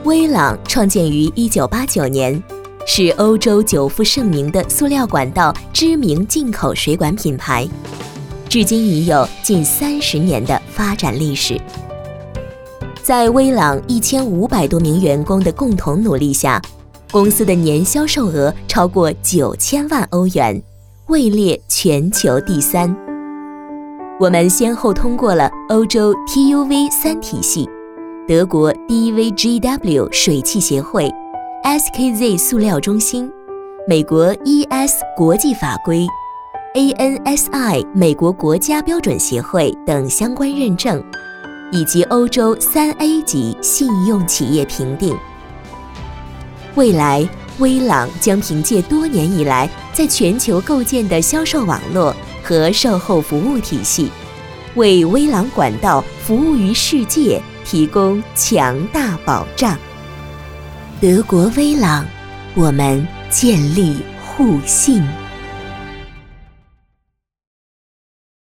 威朗创建于1989年，是欧洲久负盛名的塑料管道知名进口水管品牌，至今已有近30年的发展历史。在威朗1500多名员工的共同努力下，公司的年销售额超过9000万欧元，位列全球第3。我们先后通过了欧洲 TÜV3 体系、德国 DVGW 水器协会、SKZ 塑料中心、美国 ES 国际法规、ANSI 美国国家标准协会等相关认证，以及欧洲3A 级信用企业评定。未来，威朗将凭借多年以来在全球构建的销售网络和售后服务体系，为威朗管道服务于世界提供强大保障。德国威朗，我们建立互信。